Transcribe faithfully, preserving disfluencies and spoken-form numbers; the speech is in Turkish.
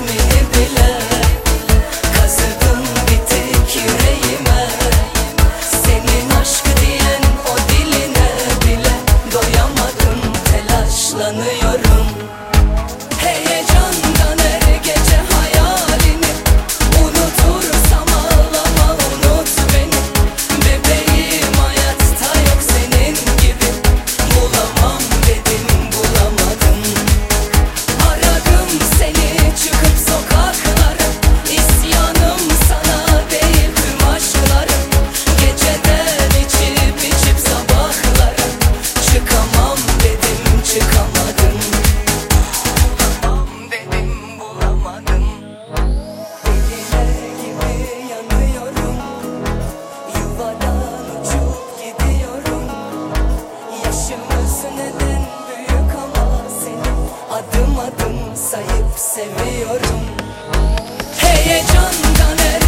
ismini bile kazıdım bir tek yüreğime. Senin aşkı diyen o diline bile doyamadım, telaşlanıyorum. Heyecandan her gece hayalini unutursam ağlama, unut beni. Bebeğim hayatta yok senin gibi, bulamam dedim bulamadım. Aradım seni çıkıp sokaklara, isyanım sana değil tüm aşklarım. Geceden içip içip sabahlara, çıkamam dedim çıkamadım. Bulamam dedim bulamadım. Deliler gibi yanıyorum, yuvadan uçup gidiyorum. Yaşımız neden büyük ama seni adım adım sayıp seviyorum. Heyecandan her